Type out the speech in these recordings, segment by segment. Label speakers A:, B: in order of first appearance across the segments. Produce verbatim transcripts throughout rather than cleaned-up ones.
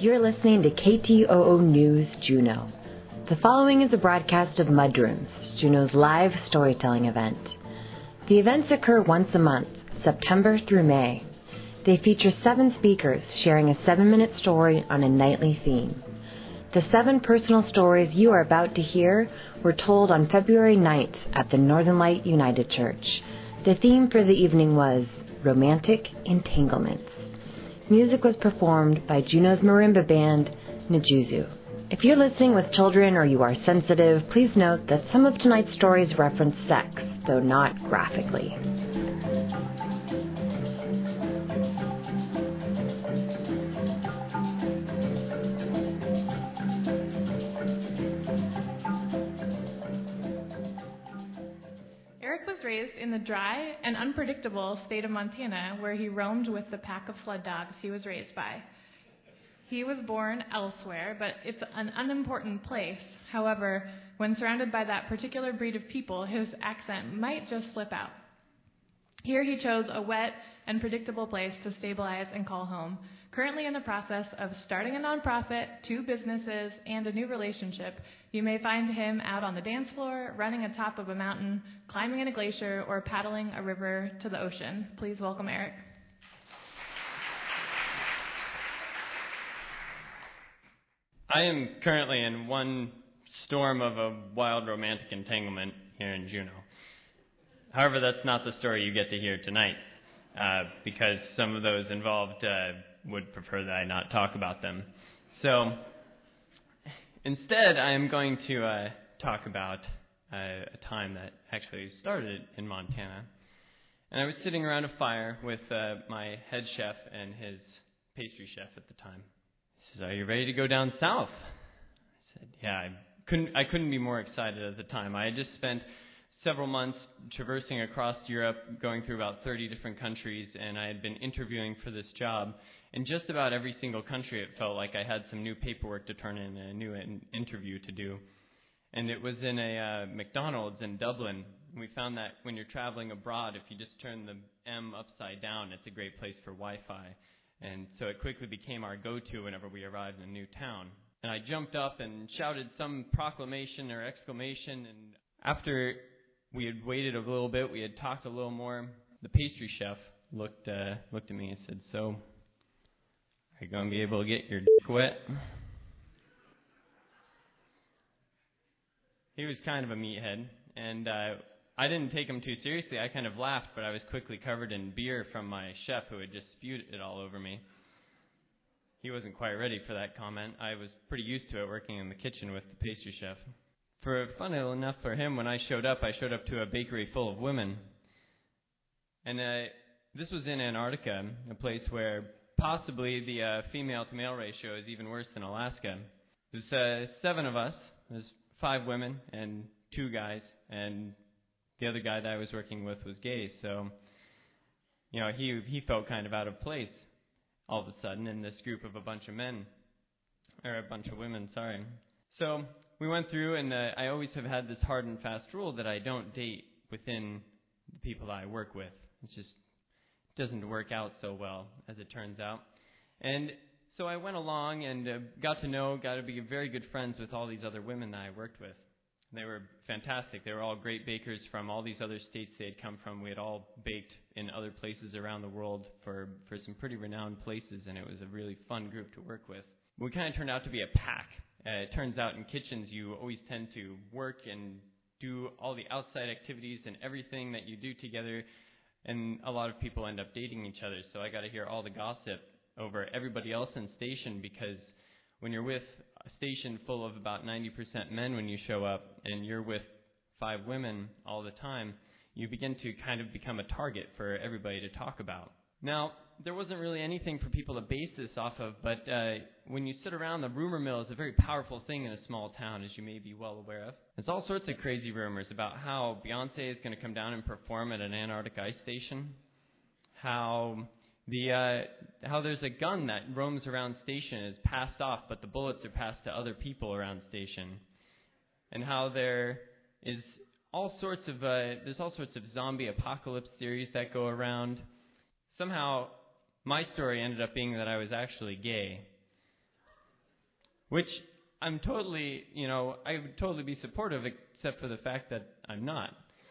A: You're listening to K T O O News Juneau. The following is a broadcast of Mudrooms, Juneau's live storytelling event. The events occur once a month, September through May. They feature seven speakers sharing a seven-minute story on a nightly theme. The seven personal stories you are about to hear were told on February ninth at the Northern Light United Church. The theme for the evening was Romantic Entanglements. Music was performed by Juneau's marimba band, Najuzu. If you're listening with children or you are sensitive, please note that some of tonight's stories reference sex, though not graphically.
B: Eric was raised in the dry and unpredictable state of Montana, where he roamed with the pack of sled dogs he was raised by. He was born elsewhere, but it's an unimportant place. However, when surrounded by that particular breed of people, his accent might just slip out. Here he chose a wet and predictable place to stabilize and call home. Currently in the process of starting a nonprofit, two businesses, and a new relationship, you may find him out on the dance floor, running atop of a mountain, climbing in a glacier, or paddling a river to the ocean. Please welcome Eric.
C: I am currently in one storm of a wild romantic entanglement here in Juneau. However, that's not the story you get to hear tonight, uh, because some of those involved uh, would prefer that I not talk about them. So instead, I am going to uh, talk about uh, a time that actually started in Montana. And I was sitting around a fire with uh, my head chef and his pastry chef at the time. He says, "Are you ready to go down south?" I said, "Yeah, I couldn't, I couldn't be more excited at the time. I had just spent several months traversing across Europe, going through about thirty different countries, and I had been interviewing for this job. In just about every single country, it felt like I had some new paperwork to turn in and a new in- interview to do. And it was in a uh, McDonald's in Dublin. We found that when you're traveling abroad, if you just turn the M upside down, it's a great place for Wi-Fi. And so it quickly became our go-to whenever we arrived in a new town. And I jumped up and shouted some proclamation or exclamation, and after we had waited a little bit, we had talked a little more, the pastry chef looked uh, looked at me and said, "So, are you going to be able to get your dick wet?" He was kind of a meathead, and uh, I didn't take him too seriously. I kind of laughed, but I was quickly covered in beer from my chef, who had just spewed it all over me. He wasn't quite ready for that comment. I was pretty used to it, working in the kitchen with the pastry chef. For funny enough for him, when I showed up, I showed up to a bakery full of women. And uh, this was in Antarctica, a place where possibly the uh, female-to-male ratio is even worse than Alaska. There's uh, seven of us. There's five women and two guys, and the other guy that I was working with was gay. So, you know, he he felt kind of out of place all of a sudden in this group of a bunch of men, or a bunch of women, sorry. So we went through, and uh, I always have had this hard and fast rule that I don't date within the people that I work with. It just doesn't work out so well, as it turns out. And so I went along and uh, got to know, got to be very good friends with all these other women that I worked with. They were fantastic. They were all great bakers from all these other states they had come from. We had all baked in other places around the world for, for some pretty renowned places, and it was a really fun group to work with. We kind of turned out to be a pack. Uh, it turns out in kitchens you always tend to work and do all the outside activities and everything that you do together, and a lot of people end up dating each other. So I got to hear all the gossip over everybody else in station, because when you're with a station full of about ninety percent men when you show up, and you're with five women all the time, you begin to kind of become a target for everybody to talk about. Now, there wasn't really anything for people to base this off of, but uh, when you sit around, the rumor mill is a very powerful thing in a small town, as you may be well aware of. There's all sorts of crazy rumors about how Beyonce is going to come down and perform at an Antarctic ice station, how the uh, how there's a gun that roams around station is passed off, but the bullets are passed to other people around station, and how there is all sorts of uh, there's all sorts of zombie apocalypse theories that go around. Somehow, my story ended up being that I was actually gay. which I'm totally, you know, I would totally be supportive except for the fact that I'm not.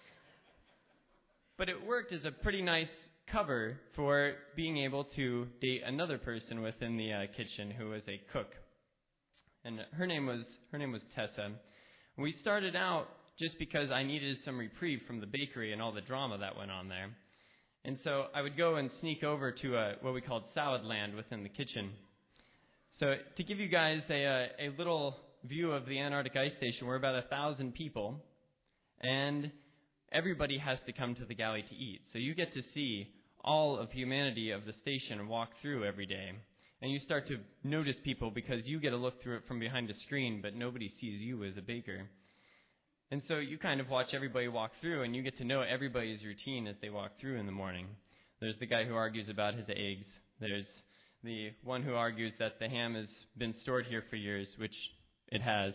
C: But it worked as a pretty nice cover for being able to date another person within the uh, kitchen who was a cook. And her name was her name was Tessa. We started out just because I needed some reprieve from the bakery and all the drama that went on there. And so I would go and sneak over to a, what we called Salad Land within the kitchen. So to give you guys a, a, a little view of the Antarctic Ice Station, we're about a thousand people, and everybody has to come to the galley to eat. So you get to see all of humanity of the station walk through every day. And you start to notice people because you get to look through it from behind a screen, but nobody sees you as a baker. And so you kind of watch everybody walk through, and you get to know everybody's routine as they walk through in the morning. There's the guy who argues about his eggs. There's the one who argues that the ham has been stored here for years, which it has.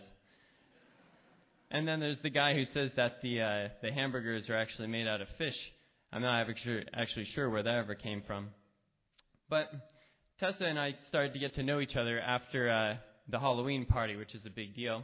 C: And then there's the guy who says that the uh, the hamburgers are actually made out of fish. I'm not actually sure where that ever came from. But Tessa and I started to get to know each other after uh, the Halloween party, which is a big deal.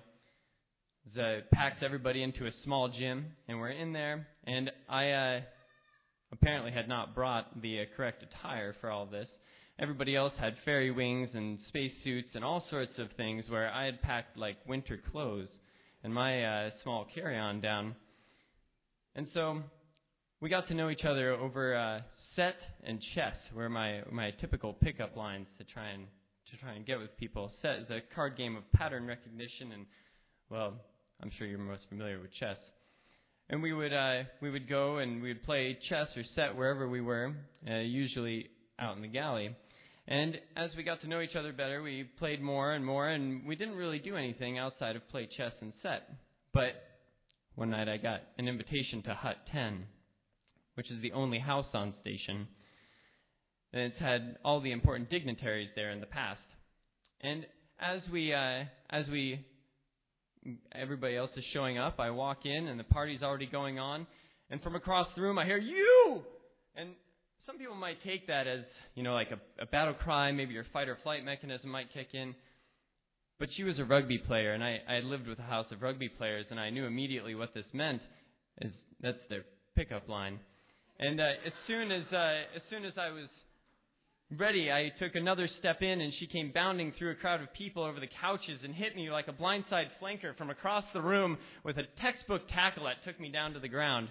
C: It packs everybody into a small gym, and we're in there. And I uh, apparently had not brought the uh, correct attire for all this. Everybody else had fairy wings and space suits and all sorts of things, where I had packed like winter clothes and my uh, small carry-on down. And so we got to know each other over uh, set and chess, were my my typical pickup lines to try and to try and get with people. Set is a card game of pattern recognition, and well, I'm sure you're most familiar with chess. And we would uh, we would go and we would play chess or set wherever we were, uh, usually out in the galley. And as we got to know each other better, we played more and more, and we didn't really do anything outside of play chess and set. But one night I got an invitation to Hut ten, which is the only house on station. And it's had all the important dignitaries there in the past. And as we, uh, as we, everybody else is showing up, I walk in and the party's already going on. And from across the room I hear, "You!" And some people might take that as, you know, like a, a battle cry. Maybe your fight or flight mechanism might kick in. But she was a rugby player, and I, I lived with a house of rugby players, and I knew immediately what this meant. Is that's their pickup line. And uh, as soon as uh, as soon as I was ready, I took another step in, and she came bounding through a crowd of people over the couches and hit me like a blindside flanker from across the room with a textbook tackle that took me down to the ground.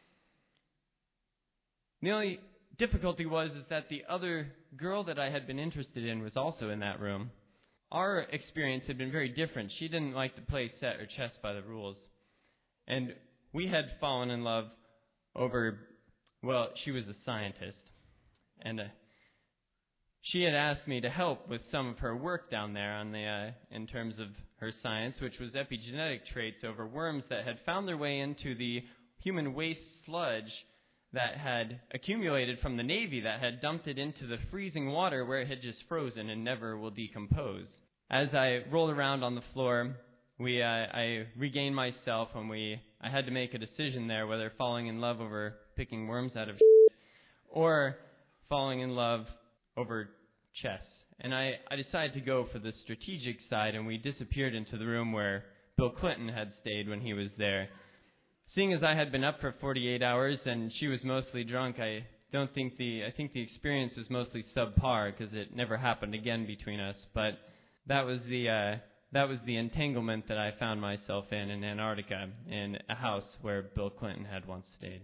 C: The only difficulty was is that the other girl that I had been interested in was also in that room. Our experience had been very different. She didn't like to play set or chess by the rules. And we had fallen in love over, well, she was a scientist. And uh, she had asked me to help with some of her work down there on the uh, in terms of her science, which was epigenetic traits over worms that had found their way into the human waste sludge that had accumulated from the Navy, that had dumped it into the freezing water where it had just frozen and never will decompose. As I rolled around on the floor, we uh, I regained myself, and we I had to make a decision there, whether falling in love over picking worms out of shit or falling in love over chess. And I, I decided to go for the strategic side, and we disappeared into the room where Bill Clinton had stayed when he was there. Seeing as I had been up for forty-eight hours and she was mostly drunk, I don't think the I think the experience was mostly subpar because it never happened again between us. But that was the uh, that was the entanglement that I found myself in in Antarctica, in a house where Bill Clinton had once stayed.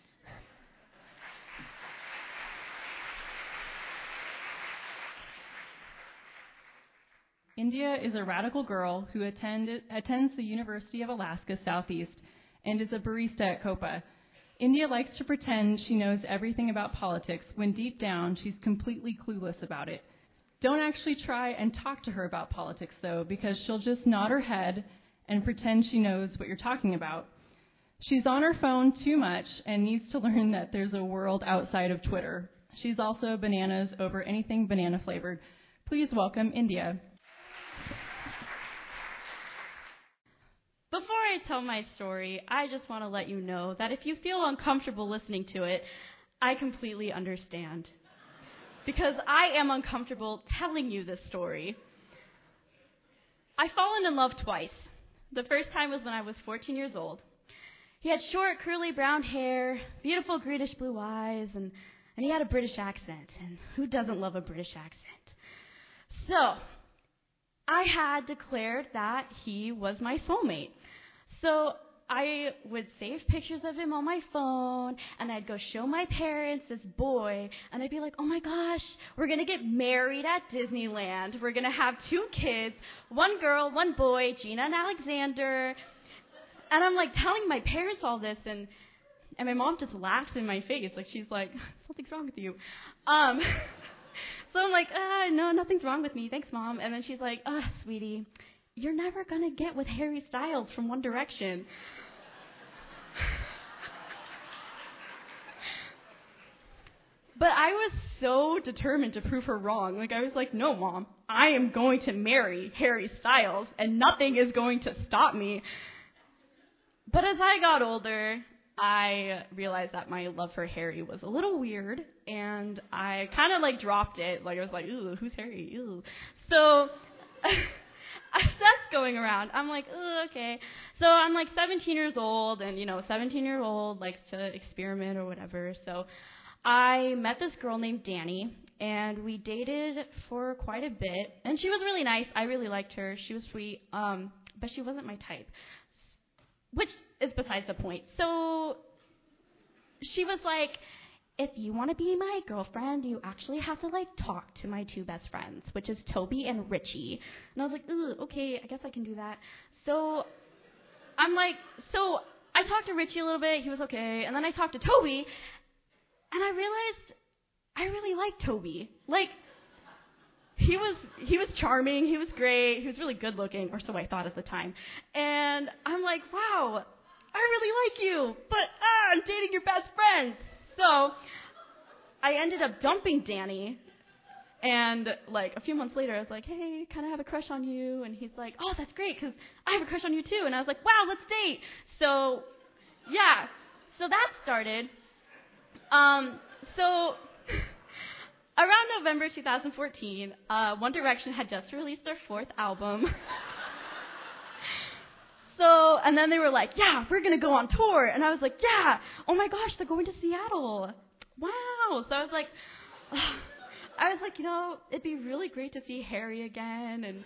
D: India is a radical girl who attended, attends the University of Alaska Southeast and is a barista at Copa. India likes to pretend she knows everything about politics when deep down she's completely clueless about it. Don't actually try and talk to her about politics, though, because she'll just nod her head and pretend she knows what you're talking about. She's on her phone too much and needs to learn that there's a world outside of Twitter. She's also bananas over anything banana flavored. Please welcome India.
E: Before I tell my story, I just want to let you know that if you feel uncomfortable listening to it, I completely understand. Because I am uncomfortable telling you this story. I've fallen in love twice. The first time was when I was fourteen years old. He had short, curly brown hair, beautiful greenish blue eyes, and, and he had a British accent. And who doesn't love a British accent? So, I had declared that he was my soulmate. So, I would save pictures of him on my phone, and I'd go show my parents this boy, and I'd be like, oh my gosh, we're going to get married at Disneyland. We're going to have two kids, one girl, one boy, Gina and Alexander. And I'm like telling my parents all this, and and my mom just laughs in my face. Like, she's like, something's wrong with you. Um, so I'm like, ah, no, nothing's wrong with me. Thanks, Mom. And then she's like, ah, oh, sweetie, you're never going to get with Harry Styles from One Direction. But I was so determined to prove her wrong. Like, I was like, no, Mom, I am going to marry Harry Styles, and nothing is going to stop me. But as I got older, I realized that my love for Harry was a little weird, and I kind of, like, dropped it. Like, I was like, ooh, who's Harry? Ooh. So that's going around. I'm like, ooh, okay. So I'm, like, seventeen years old, and, you know, seventeen-year-old likes to experiment or whatever. So I met this girl named Danny, and we dated for quite a bit. And she was really nice. I really liked her. She was sweet, um, but she wasn't my type, which is besides the point. So she was like, if you want to be my girlfriend, you actually have to, like, talk to my two best friends, which is Toby and Richie. And I was like, ooh, okay, I guess I can do that. So I'm like, so I talked to Richie a little bit. He was okay. And then I talked to Toby, and I realized I really liked Toby. Like, he was he was charming. He was great. He was really good looking, or so I thought at the time. And I'm like, wow, I really like you, but ah, I'm dating your best friend. So I ended up dumping Danny. And, like, a few months later, I was like, hey, kind of have a crush on you. And he's like, oh, that's great, because I have a crush on you, too. And I was like, wow, let's date. So, yeah. So that started. Um, so around November twenty fourteen, uh, One Direction had just released their fourth album. So, and then they were like, yeah, we're going to go on tour. And I was like, yeah, oh my gosh, they're going to Seattle. Wow. So I was like, oh. I was like, you know, it'd be really great to see Harry again. And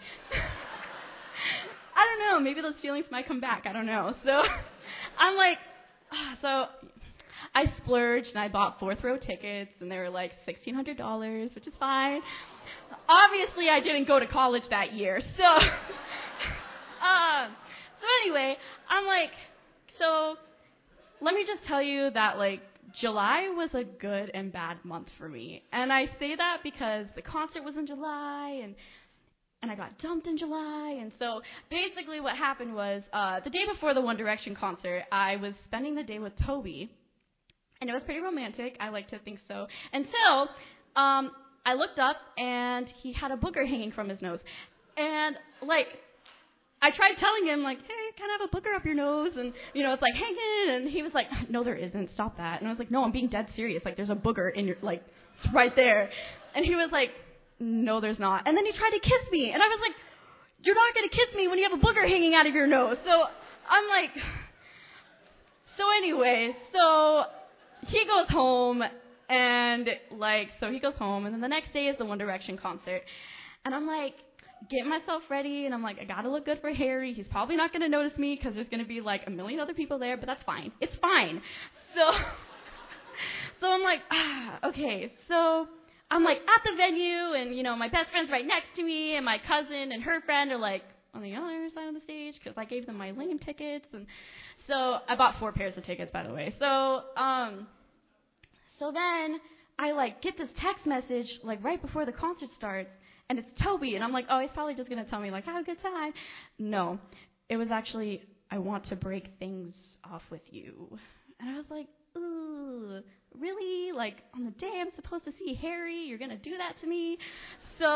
E: I don't know, maybe those feelings might come back. I don't know. So I'm like, oh, so I splurged and I bought fourth row tickets, and they were like sixteen hundred dollars, which is fine. Obviously, I didn't go to college that year. So, um, so anyway, I'm like, so let me just tell you that, like, July was a good and bad month for me. And I say that because the concert was in July, and and I got dumped in July. And so basically what happened was uh, the day before the One Direction concert, I was spending the day with Toby. And it was pretty romantic. I like to think so. Until um, I looked up, and he had a booger hanging from his nose. And, like, I tried telling him, like, hey, kind of have a booger up your nose, and, you know, it's like, hanging, and he was like, no, there isn't, stop that. And I was like, no, I'm being dead serious, like, there's a booger in your, like, it's right there. And he was like, no, there's not. And then he tried to kiss me, and I was like, you're not going to kiss me when you have a booger hanging out of your nose. So I'm like, so anyway, so he goes home, and, like, so he goes home, and then the next day is the One Direction concert, and I'm like, getting myself ready, and I'm like, I gotta look good for Harry. He's probably not gonna notice me because there's gonna be like a million other people there, but that's fine. It's fine. So, so I'm like, ah, okay. So I'm like at the venue, and you know, my best friend's right next to me, and my cousin and her friend are like on the other side of the stage because I gave them my lame tickets, and so I bought four pairs of tickets, by the way. So, um, so then I like get this text message like right before the concert starts. And it's Toby, and I'm like, oh, he's probably just going to tell me, like, have a good time. No, it was actually, I want to break things off with you. And I was like, ooh, really? Like, on the day I'm supposed to see Harry, you're going to do that to me? So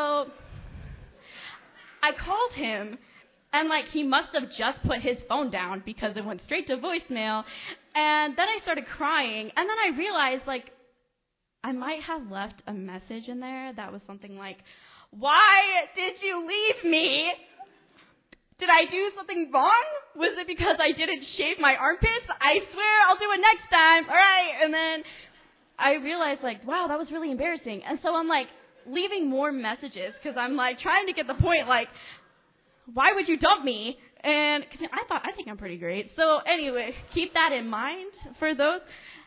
E: I called him, and, like, he must have just put his phone down because it went straight to voicemail. And then I started crying, and then I realized, like, I might have left a message in there that was something like, why did you leave me? Did I do something wrong? Was it because I didn't shave my armpits? I swear I'll do it next time. All right. And then I realized, like, wow, that was really embarrassing. And so I'm, like, leaving more messages because I'm, like, trying to get the point, like, why would you dump me? And cause I thought, I think I'm pretty great. So anyway, keep that in mind for those.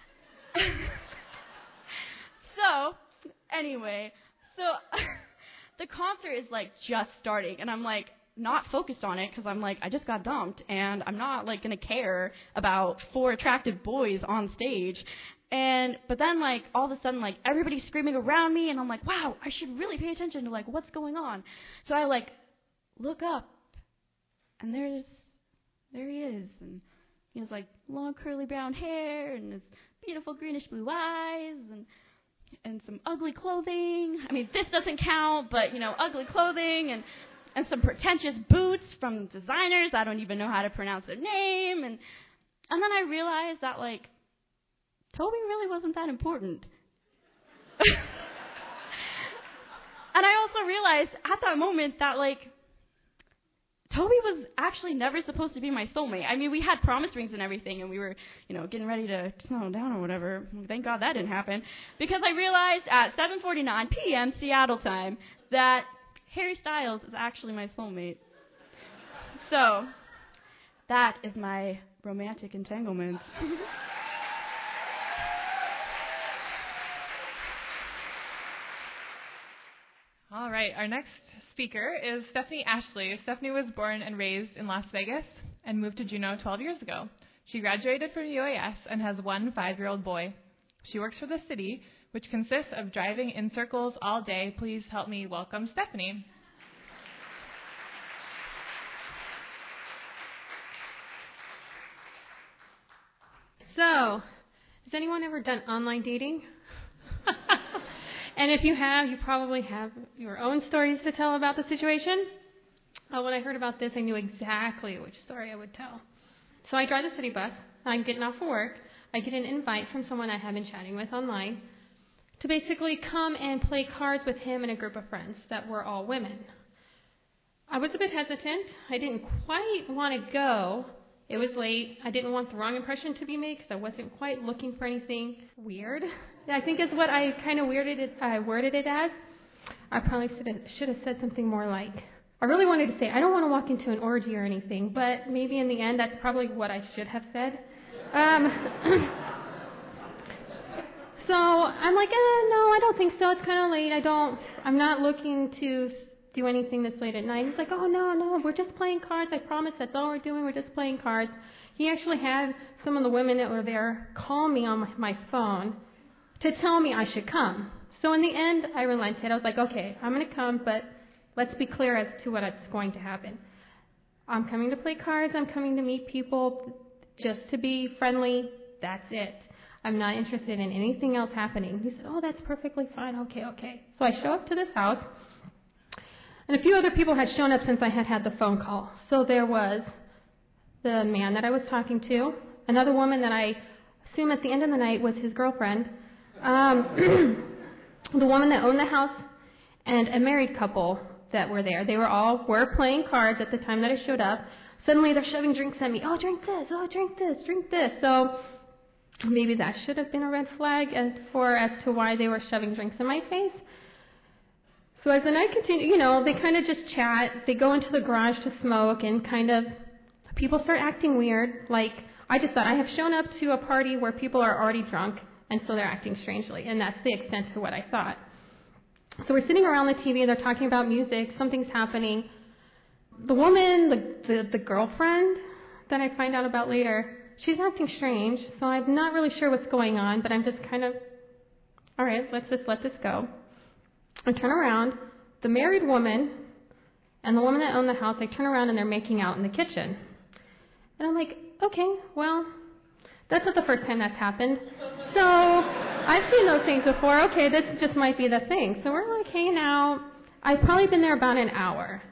E: So anyway, so the concert is, like, just starting. And I'm, like, not focused on it because I'm like, I just got dumped and I'm not like going to care about four attractive boys on stage. And, but then like all of a sudden like everybody's screaming around me and I'm like, wow, I should really pay attention to like what's going on. So I like look up and there's, there he is. And he has like long curly brown hair and his beautiful greenish blue eyes and, and some ugly clothing. I mean, this doesn't count, but you know, ugly clothing and, and some pretentious boots from designers. I don't even know how to pronounce their name. And and then I realized that, like, Toby really wasn't that important. And I also realized at that moment that, like, Toby was actually never supposed to be my soulmate. I mean, we had promise rings and everything, and we were, you know, getting ready to settle down or whatever. Thank God that didn't happen. Because I realized at seven forty-nine p.m. Seattle time that Harry Styles is actually my soulmate. So, that is my romantic entanglement.
B: All right, our next speaker is Stephanie Ashley. Stephanie was born and raised in Las Vegas and moved to Juneau twelve years ago. She graduated from U A S and has one five-year-old boy. She works for the city, which consists of driving in circles all day. Please help me welcome Stephanie.
F: So, has anyone ever done online dating? And if you have, you probably have your own stories to tell about the situation. Uh, when I heard about this, I knew exactly which story I would tell. So I drive the city bus. I'm getting off of work. I get an invite from someone I have been chatting with online to basically come and play cards with him and a group of friends that were all women. I was a bit hesitant. I didn't quite want to go. It was late. I didn't want the wrong impression to be made because I wasn't quite looking for anything weird. I think is what I kind of weirded it, I worded it as. I probably should have, should have said something more like, I really wanted to say, I don't want to walk into an orgy or anything, but maybe in the end that's probably what I should have said. Um, so I'm like, eh, no, I don't think so. It's kind of late. I don't, I'm not looking to do anything this late at night. He's like, oh, no, no, we're just playing cards. I promise that's all we're doing. We're just playing cards. He actually had some of the women that were there call me on my, my phone to tell me I should come. So in the end, I relented. I was like, okay, I'm going to come, but let's be clear as to what's going to happen. I'm coming to play cards. I'm coming to meet people just to be friendly. That's it. I'm not interested in anything else happening. He said, oh, that's perfectly fine. Okay, okay. So I show up to this house, and a few other people had shown up since I had had the phone call. So there was the man that I was talking to, another woman that I assume at the end of the night was his girlfriend, um, the woman that owned the house, and a married couple that were there. They were all were playing cards at the time that I showed up. Suddenly they're shoving drinks at me. Oh, drink this. Oh, drink this. Drink this. So maybe that should have been a red flag as for as to why they were shoving drinks in my face. So as the night continued, you know, they kind of just chat. They go into the garage to smoke, and kind of people start acting weird. Like, I just thought, I have shown up to a party where people are already drunk, and so they're acting strangely. And that's the extent to what I thought. So we're sitting around the T V. They're talking about music. Something's happening. The woman, the, the, the girlfriend that I find out about later, she's acting strange. So I'm not really sure what's going on, but I'm just kind of, all right, let's just let this go. I turn around. The married woman and the woman that owned the house, I turn around and they're making out in the kitchen. And I'm like, okay, well, that's not the first time that's happened. So I've seen those things before. Okay, this just might be the thing. So we're like hanging out. I've probably been there about an hour.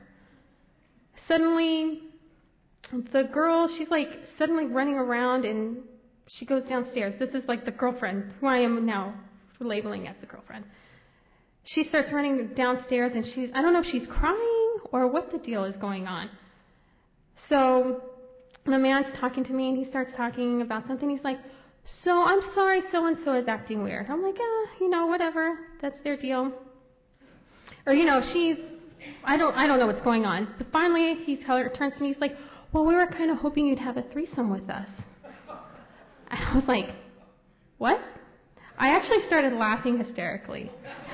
F: Suddenly, the girl, she's like suddenly running around and she goes downstairs. This is like the girlfriend, who I am now labeling as the girlfriend. She starts running downstairs and she's, I don't know if she's crying or what the deal is going on. So the man's talking to me, and he starts talking about something. He's like, so I'm sorry so-and-so is acting weird. I'm like, ah, you know, whatever. That's their deal. Or, you know, she's, I don't I don't know what's going on. But finally, he turns to me, he's like, well, we were kind of hoping you'd have a threesome with us. And I was like, what? I actually started laughing hysterically.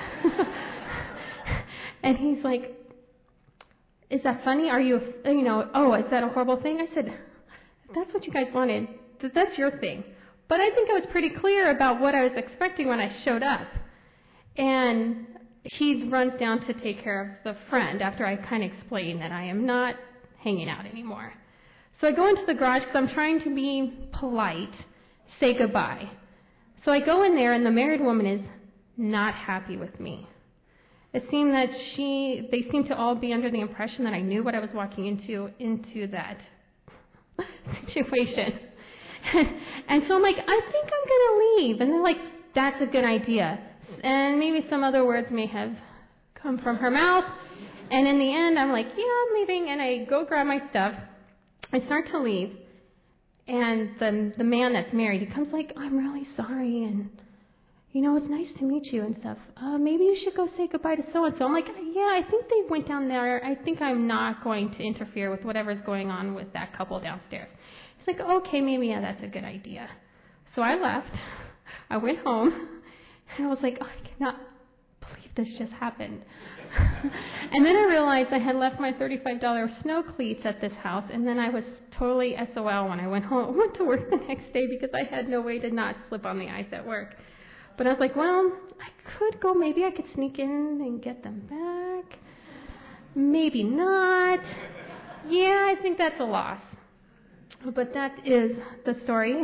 F: And he's like, is that funny? Are you, you know, oh, is that a horrible thing? I said, if that's what you guys wanted, that's your thing. But I think I was pretty clear about what I was expecting when I showed up. And he runs down to take care of the friend after I kind of explain that I am not hanging out anymore. So I go into the garage because I'm trying to be polite, say goodbye. So I go in there, and the married woman is not happy with me. It seemed that she, they seemed to all be under the impression that I knew what I was walking into, into that situation. And so I'm like, I think I'm going to leave. And they're like, that's a good idea. And maybe some other words may have come from her mouth. And in the end, I'm like, yeah, I'm leaving. And I go grab my stuff. I start to leave. And the the man that's married, he comes like, I'm really sorry. And, you know, it's nice to meet you and stuff. Uh, maybe you should go say goodbye to so-and-so. I'm like, yeah, I think they went down there. I think I'm not going to interfere with whatever's going on with that couple downstairs. He's like, okay, maybe, yeah, that's a good idea. So I left. I went home. And I was like, oh, I cannot believe this just happened. And then I realized I had left my thirty-five dollars snow cleats at this house, and then I was totally S O L when I went home. I went to work the next day because I had no way to not slip on the ice at work. But I was like, well, I could go. Maybe I could sneak in and get them back. Maybe not. Yeah, I think that's a loss. But that is the story.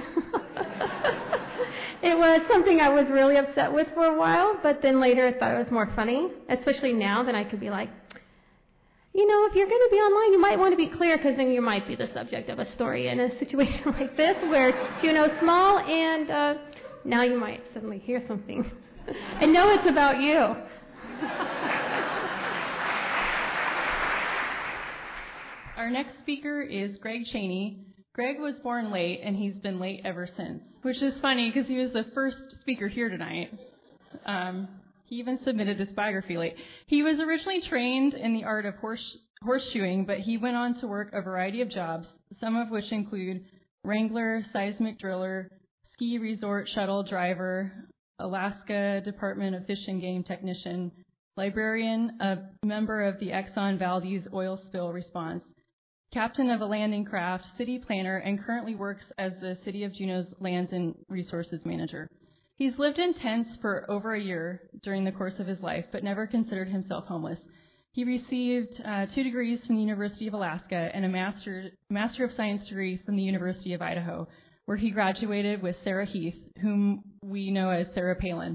F: It was something I was really upset with for a while, but then later I thought it was more funny, especially now that I could be like, you know, if you're going to be online, you might want to be clear, because then you might be the subject of a story in a situation like this where Juneau's small, and uh, now you might suddenly hear something and know it's about you.
D: Our next speaker is Greg Cheney. Greg was born late, and he's been late ever since, which is funny because he was the first speaker here tonight. Um, he even submitted his biography late. He was originally trained in the art of horse, horseshoeing, but he went on to work a variety of jobs, some of which include wrangler, seismic driller, ski resort shuttle driver, Alaska Department of Fish and Game technician, librarian, a member of the Exxon Valdez oil spill response, captain of a landing craft, city planner, and currently works as the City of Juneau's Lands and Resources Manager. He's lived in tents for over a year during the course of his life, but never considered himself homeless. He received uh, two degrees from the University of Alaska and a Master, Master of Science degree from the University of Idaho, where he graduated with Sarah Heath, whom we know as Sarah Palin.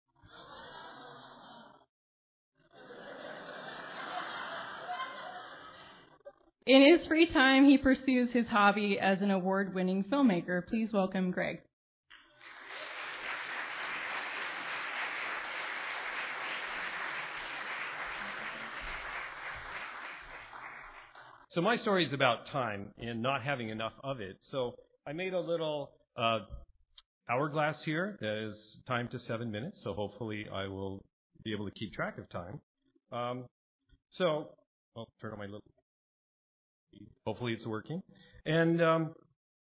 D: In his free time, he pursues his hobby as an award-winning filmmaker. Please welcome Greg.
G: So my story is about time and not having enough of it. So I made a little uh, hourglass here that is timed to seven minutes. So hopefully I will be able to keep track of time. Um, so I'll turn on my little... Hopefully it's working. And um,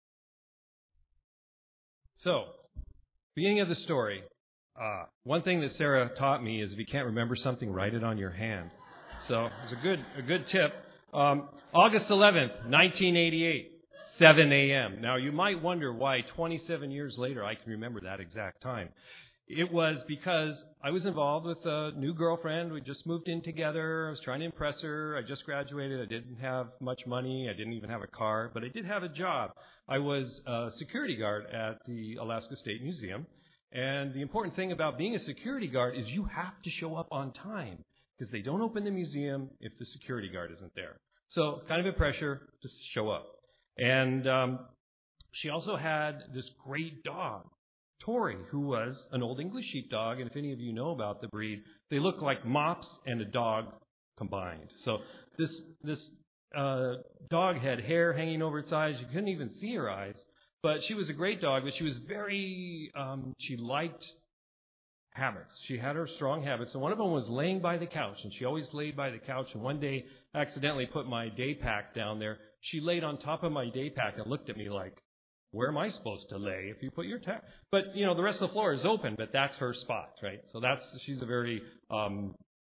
G: so, beginning of the story. Uh, one thing that Sarah taught me is if you can't remember something, write it on your hand. So it's a good a good tip. Um, August eleventh, nineteen eighty-eight, seven a.m. Now you might wonder why twenty-seven years later I can remember that exact time. It was because I was involved with a new girlfriend. We just moved in together. I was trying to impress her. I just graduated. I didn't have much money. I didn't even have a car, but I did have a job. I was a security guard at the Alaska State Museum. And the important thing about being a security guard is you have to show up on time because they don't open the museum if the security guard isn't there. So it's kind of a pressure to show up. And um, she also had this great dog, Tori, who was an old English sheepdog, and if any of you know about the breed, they look like mops and a dog combined. So this this uh, dog had hair hanging over its eyes. You couldn't even see her eyes. But she was a great dog, but she was very, um, she liked habits. She had her strong habits. And one of them was laying by the couch. And she always laid by the couch. And one day, I accidentally put my day pack down there. She laid on top of my day pack and looked at me like, where am I supposed to lay if you put your tap? But, you know, the rest of the floor is open, but that's her spot, right? So that's, she's a very, um,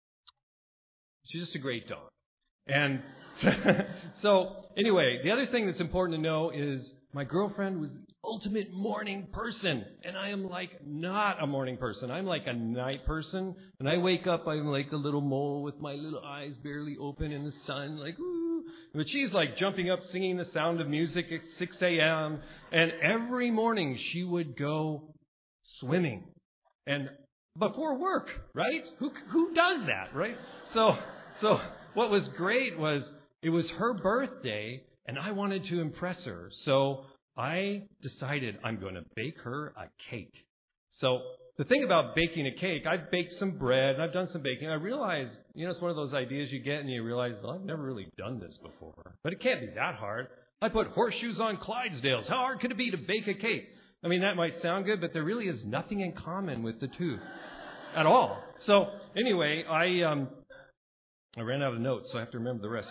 G: she's just a great dog. And so, anyway, the other thing that's important to know is my girlfriend was the ultimate morning person. And I am like not a morning person. I'm like a night person. And I wake up, I'm like a little mole with my little eyes barely open in the sun, like, ooh. But she's like jumping up, singing the Sound of Music at six a.m. And every morning she would go swimming. And before work, right? Who who does that, right? So so what was great was it was her birthday, and I wanted to impress her. So I decided I'm going to bake her a cake. So the thing about baking a cake, I've baked some bread, and I've done some baking. I realized, you know, it's one of those ideas you get, and you realize, well, I've never really done this before. But it can't be that hard. I put horseshoes on Clydesdales. How hard could it be to bake a cake? I mean, that might sound good, but there really is nothing in common with the two at all. So anyway, I... um. I ran out of notes, so I have to remember the rest.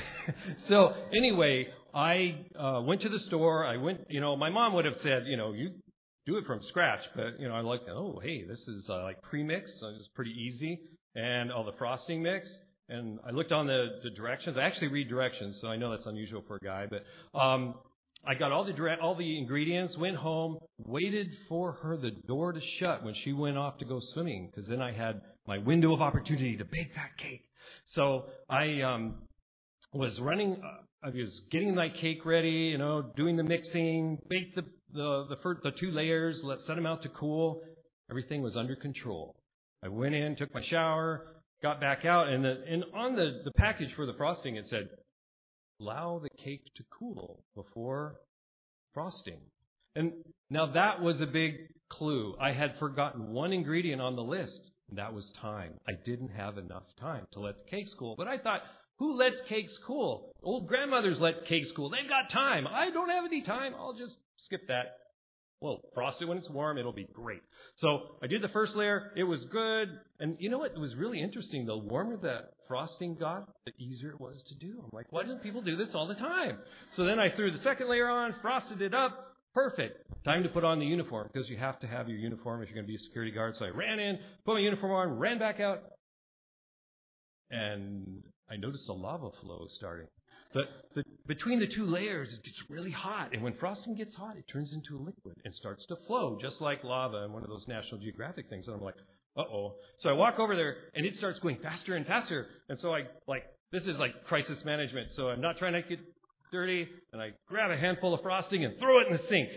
G: So anyway, I uh, went to the store. I went, you know, my mom would have said, you know, you do it from scratch. But, you know, I like, oh, hey, this is uh, like pre-mix. So it's pretty easy. And all the frosting mix. And I looked on the, the directions. I actually read directions, so I know that's unusual for a guy. But um, I got all the dire- all the ingredients, went home, waited for her, the door to shut when she went off to go swimming. Because then I had my window of opportunity to bake that cake. So I um, was running, uh, I was getting my cake ready, you know, doing the mixing, baked the the the, first, the two layers, let set them out to cool. Everything was under control. I went in, took my shower, got back out, and the, and on the, the package for the frosting it said, allow the cake to cool before frosting. And now that was a big clue. I had forgotten one ingredient on the list. And that was time. I didn't have enough time to let the cakes cool. But I thought, who lets cakes cool? Old grandmothers let cakes cool. They've got time. I don't have any time. I'll just skip that. Well, frost it when it's warm. It'll be great. So I did the first layer. It was good. And you know what? It was really interesting. The warmer the frosting got, the easier it was to do. I'm like, why don't people do this all the time? So then I threw the second layer on, frosted it up. Perfect. Time to put on the uniform, because you have to have your uniform if you're going to be a security guard. So I ran in, put my uniform on, ran back out, and I noticed a lava flow starting. But the, between the two layers, it gets really hot. And when frosting gets hot, it turns into a liquid and starts to flow, just like lava in one of those National Geographic things. And I'm like, uh-oh. So I walk over there, and it starts going faster and faster. And so I, like, this is like crisis management. So I'm not trying to get dirty, and I grab a handful of frosting and throw it in the sink.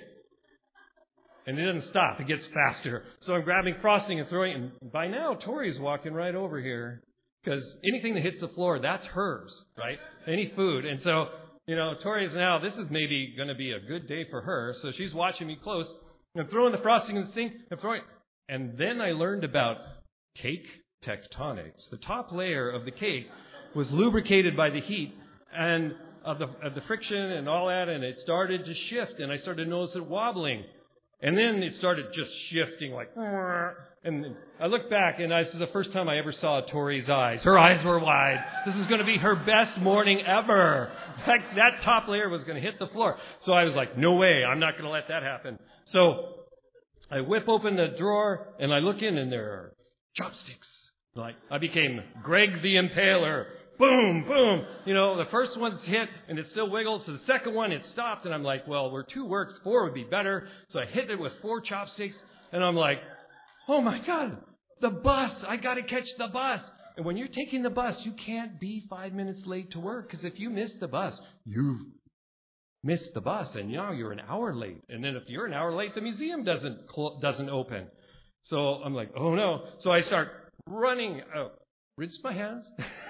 G: And it doesn't stop. It gets faster. So I'm grabbing frosting and throwing it. And by now, Tori's walking right over here, because anything that hits the floor, that's hers, right? Any food. And so, you know, Tori's now, this is maybe going to be a good day for her. So she's watching me close. I'm throwing the frosting in the sink. I'm throwing. And then I learned about cake tectonics. The top layer of the cake was lubricated by the heat and of the, of the friction and all that, and it started to shift, and I started to notice it wobbling. And then it started just shifting like, and I looked back, and I, this is the first time I ever saw Tori's eyes. Her eyes were wide. This is going to be her best morning ever. Like, that top layer was going to hit the floor. So I was like, no way, I'm not going to let that happen. So I whip open the drawer, and I look in, and there are chopsticks. Like, I became Greg the Impaler. Boom, boom. You know, the first one's hit, and it still wiggles. So the second one, it stopped, and I'm like, well, where two works, four would be better. So I hit it with four chopsticks, and I'm like, oh, my God, the bus. I got to catch the bus. And when you're taking the bus, you can't be five minutes late to work, because if you miss the bus, you've missed the bus, and now you're an hour late. And then if you're an hour late, the museum doesn't cl- doesn't open. So I'm like, oh, no. So I start running out. Rinse my hands,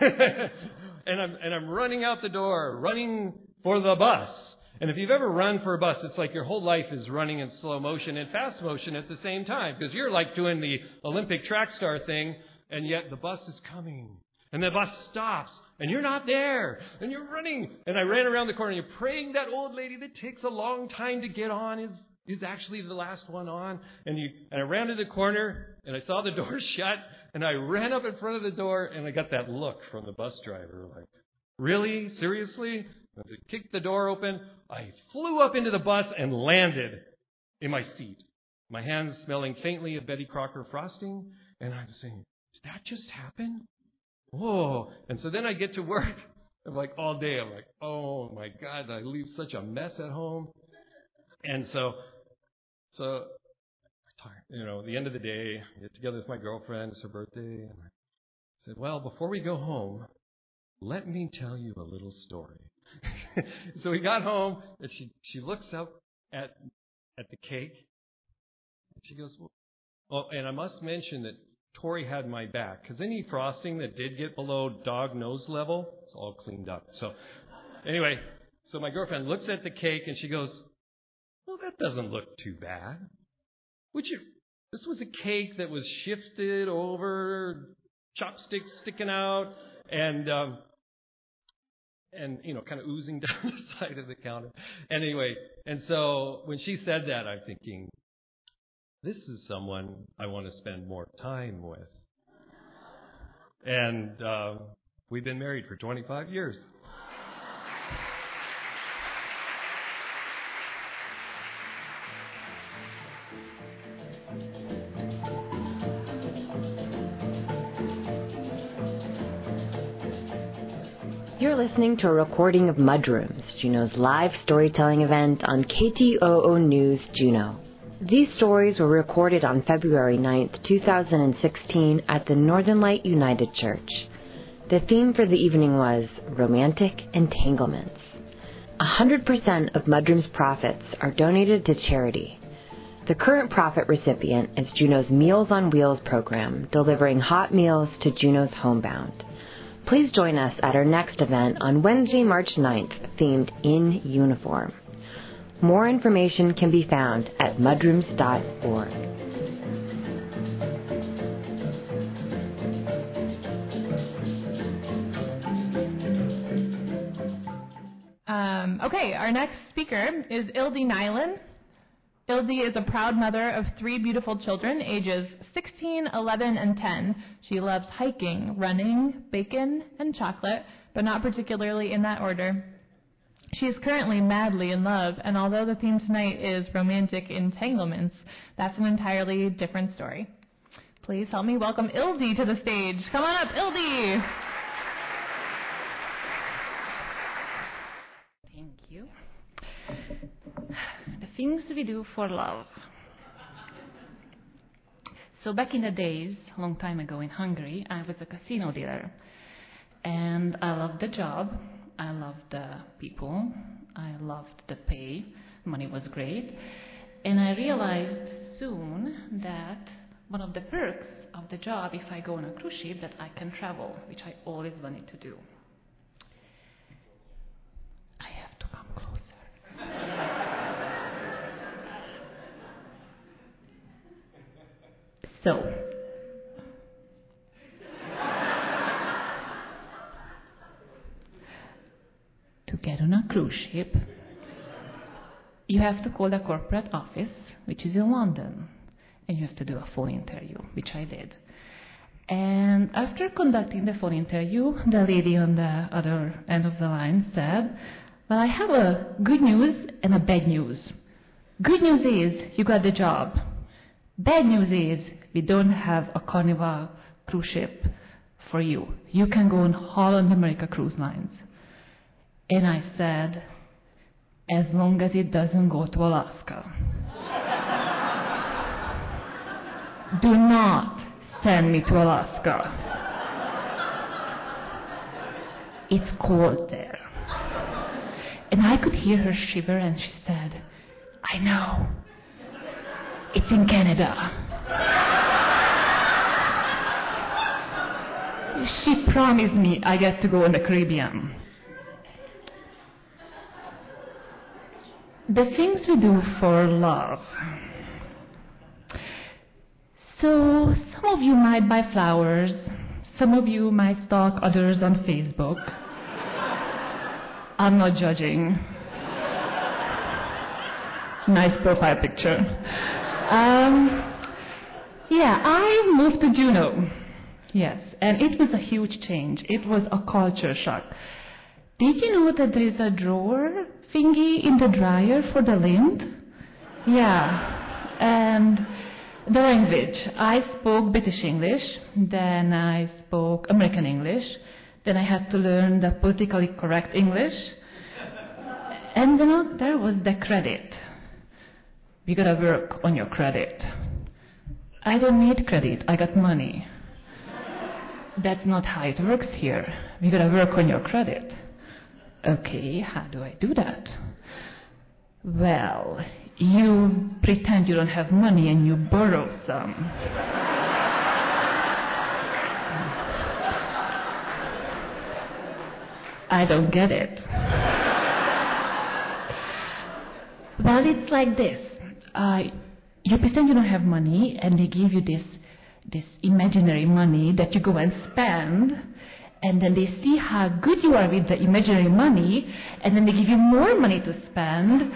G: and I'm and I'm running out the door, running for the bus. And if you've ever run for a bus, it's like your whole life is running in slow motion and fast motion at the same time, because you're like doing the Olympic track star thing, and yet the bus is coming, And the bus stops, and you're not there, and you're running. And I ran around the corner, and you're praying that old lady that takes a long time to get on is, is actually the last one on. And you and I ran to the corner, and I saw the door shut, and I ran up in front of the door, and I got that look from the bus driver, like, really? Seriously? As I kicked the door open, I flew up into the bus and landed in my seat. My hands smelling faintly of Betty Crocker frosting, and I'm saying, did that just happen? Whoa. And so then I get to work. I'm like, all day, I'm like, oh my God, I leave such a mess at home. And so, so, you know, at the end of the day, I get together with my girlfriend. It's her birthday. And I said, well, before we go home, let me tell you a little story. So we got home, and she, she looks up at, at the cake. And she goes, well, oh, and I must mention that Tori had my back, because any frosting that did get below dog nose level, it's all cleaned up. So anyway, so my girlfriend looks at the cake and she goes, well, that doesn't look too bad. Would you? This was a cake that was shifted over, chopsticks sticking out, and um, and you know, kind of oozing down the side of the counter. And anyway, and so when she said that, I'm thinking, this is someone I want to spend more time with. And uh, we've been married for twenty-five years.
A: You're listening to a recording of Mudrooms, Juneau's live storytelling event on K T O O News Juneau. These stories were recorded on February ninth, two thousand sixteen at the Northern Light United Church. The theme for the evening was Romantic Entanglements. one hundred percent of Mudrooms profits are donated to charity. The current profit recipient is Juneau's Meals on Wheels program, delivering hot meals to Juneau's homebound. Please join us at our next event on Wednesday, March ninth, themed In Uniform. More information can be found at mudrooms dot org.
B: Um, okay, our next speaker is Ildi Nyland. Ildi is a proud mother of three beautiful children, ages sixteen, eleven, and ten. She loves hiking, running, bacon, and chocolate, but not particularly in that order. She is currently madly in love, and although the theme tonight is romantic entanglements, that's an entirely different story. Please help me welcome Ildi to the stage. Come on up, Ildi!
H: Thank you. The things we do for love. So back in the days, a long time ago in Hungary, I was a casino dealer. And I loved the job. I loved the people. I loved the pay. Money was great. And I realized soon that one of the perks of the job, if I go on a cruise ship, that I can travel, which I always wanted to do. I have to come closer. So, to get on a cruise ship, you have to call the corporate office, which is in London, and you have to do a phone interview, which I did. And after conducting the phone interview, the lady on the other end of the line said, well, I have a good news and a bad news. Good news is you got the job. Bad news is we don't have a Carnival cruise ship for you. You can go on Holland America Cruise Lines. And I said, as long as it doesn't go to Alaska. Do not send me to Alaska. It's cold there. And I could hear her shiver, and she said, I know. It's in Canada. She promised me I get to go in the Caribbean. The things we do for love. So some of you might buy flowers, Some of you might stalk others on Facebook. I'm not judging. Nice profile picture. Um, yeah, I moved to Juneau. Yes, and it was a huge change. It was a culture shock. Did you know that there is a drawer thingy in the dryer for the lint? Yeah, and the language. I spoke British English, then I spoke American English, then I had to learn the politically correct English, and you know, there was the credit. You gotta work on your credit. I don't need credit, I got money. That's not how it works here. You gotta work on your credit. Okay, how do I do that? Well, you pretend you don't have money and you borrow some. I don't get it. Well, it's like this. Uh, you pretend you don't have money and they give you this this imaginary money that you go and spend, and then they see how good you are with the imaginary money, and then they give you more money to spend.